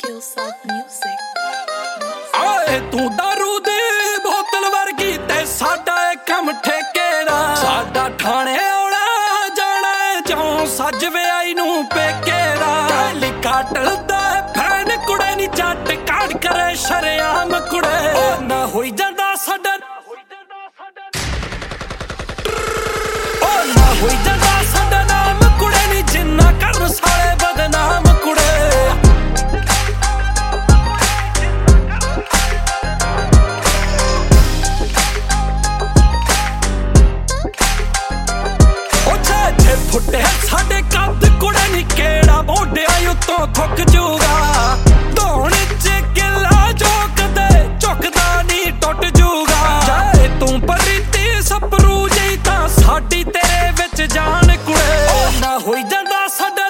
Hillside Music. ਆਏ ਤੂੰ ਦਾਰੂ ਦੀ ਬੋਤਲ ਵਰਗੀ ਤੇ ਸਾਡਾ ਇਹ ਕੰਮ ਠੇਕੇ ਦਾ। ਸਾਡਾ ਠਾਣੇ ਆਉਣਾ ਜਾਣਾ ਜਿਉਂ ਸੱਜ ਵਿਆਹੀ ਨੂੰ ਪੇਕੇ ਦਾ। ਕਾਲੀ ਕਾਟਲ ਦਾ ਫੈਨ ਕੁੜੇ ਨੀ ਜੱਟ ਕਾੜ ਕਰੇ ਸ਼ਰਿਆਮ ਕੁੜੇ। ਉਹ ਨਾ ਹੋਈ ਜਾਂਦਾ ਸਾਡਾ ਉਹ ਨਾ ਹੋਈ ਜਾਂਦਾ ਸਾਡਾ ਨਾਮ ਕੁੜੇ ਨੀ ਜਿੰਨਾ ਕਰਨ ਸਾਲੇ ਬਦਨਾਮ ਕੁੜੇ। ਫੁੱਟੇ ਸਾਡੇ ਕੱਦ ਕੁੜੇ ਨੀ ਕਿਹੜਾ ਮੋਢਿਆਂ ਉੱਤੋਂ ਥੁੱਕ ਜੂਗਾ। ਧੌਣ ਚ ਕਿੱਲਾ ਜੋ ਕਦੇ ਝੁਕਦਾ ਨੀ ਟੁੱਟ ਜੂਗਾ। ਜੇ ਤੂੰ ਪਰੀਤੀ ਸਪਰੂ ਜਿਹੀ ਤਾਂ ਸਾਡੀ ਤੇਰੇ ਵਿੱਚ ਜਾਨ ਕੁੜੇ। ਉਹ ਨਾ ਹੋਈ ਜਾਂਦਾ ਸਾਡਾ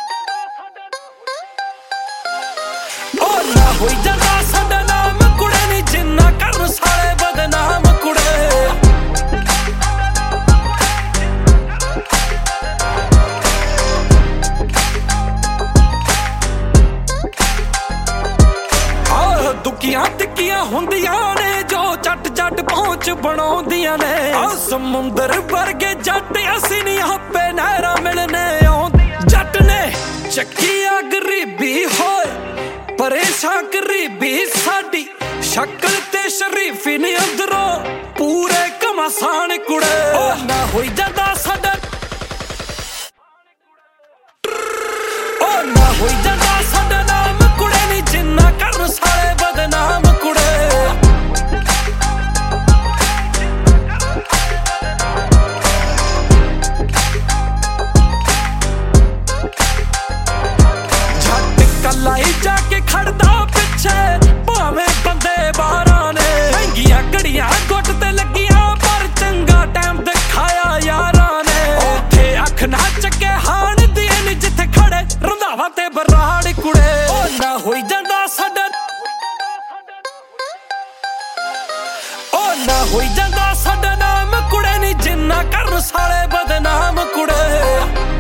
ਉਹ ਨਾ ਹੋਈ ਜਾਂਦਾ ਸਾਡਾ ਨਾਮ ਕੁੜੇ ਨੀ ਜਿੰਨਾ ਕਰਨ ਸਾਲੇ ਬਦਨਾਮ ਕੁੜੇ। ਦੁੱਕੀਆਂ ਤਿੱਕੀਆਂ ਹੁੰਦੀਆਂ ਨੇ ਜੋ ਚੱਟ ਚੱਟ ਪਹੁੰਚ ਬਣਾਉਂਦੀਆਂ ਨੇ। ਆ ਸਮੁੰਦਰ ਵਰਗੇ ਜੱਟ ਅਸੀਂ ਨੀ ਆਪੇ ਨਹਿਰਾਂ ਮਿਲਨੇ ਆਉਂਦੀਆਂ। ਜੱਟ ਨੇ ਚੱਕੀ ਆ ਗਰੀਬੀ ਹੋਏ ਪਰੇਸ਼ਾਨ ਗਰੀਬੀ ਸਾਡੀ ਸ਼ਕਲ ਤੇ ਸ਼ਰੀਫੀ ਨੀ ਅੰਦਰੋਂ ਪੂਰੇ ਘਮਾਸਾਨ ਕੁੜੇ। ਉਹ ਨਾ ਹੋਈ ਜਾਂਦਾ ਸਾਡਾ ਉਹ ਨਾ ਹੋਈ ਜਾਂਦਾ ਸਾਡਾ ਨਾਮ ਕੁੜੇ ਨੀ ਜਿੰਨਾ ਕਰਨ ਸਾਲੇ ਬਦਨਾਮ ਕੁੜੇ। ਜੱਟ ਕੱਲਾ ਹੀ ਜਾ ਕੇ ਖੜਦਾ ਪਿੱਛੇ ਭਾਵੇਂ ਬੰਦੇ 12 ਨੇ। ਮਹਿੰਗੀਆਂ ਘੜੀਆਂ ਗੁੱਟ ਤੇ ਲੱਗੀਆਂ ਪਰ ਚੰਗਾ ਟਾਈਮ ਦਿਖਾਇਆ ਯਾਰਾਂ ਨੇ। ਉੱਥੇ ਅੱਖ ਨਾ ਚੱਕੇ ਹਾਣ ਦੀ ਨੀ ਜਿੱਥੇ ਖੜੇ ਰੰਧਾਵਾ ਤੇ ਬਰਾੜ ਕੁੜੇ। ਉਹ ਨਾ ਹੋਈ ਜਾਂਦਾ ਸਾਡਾ ਉਹ ਨਾ ਹੋਈ ਜਾਂਦਾ ਸਾਡਾ ਨਾਮ ਕੁੜੇ ਨੀ ਜਿੰਨਾ ਕਰਨ ਸਾਲੇ ਬਦਨਾਮ ਕੁੜੇ।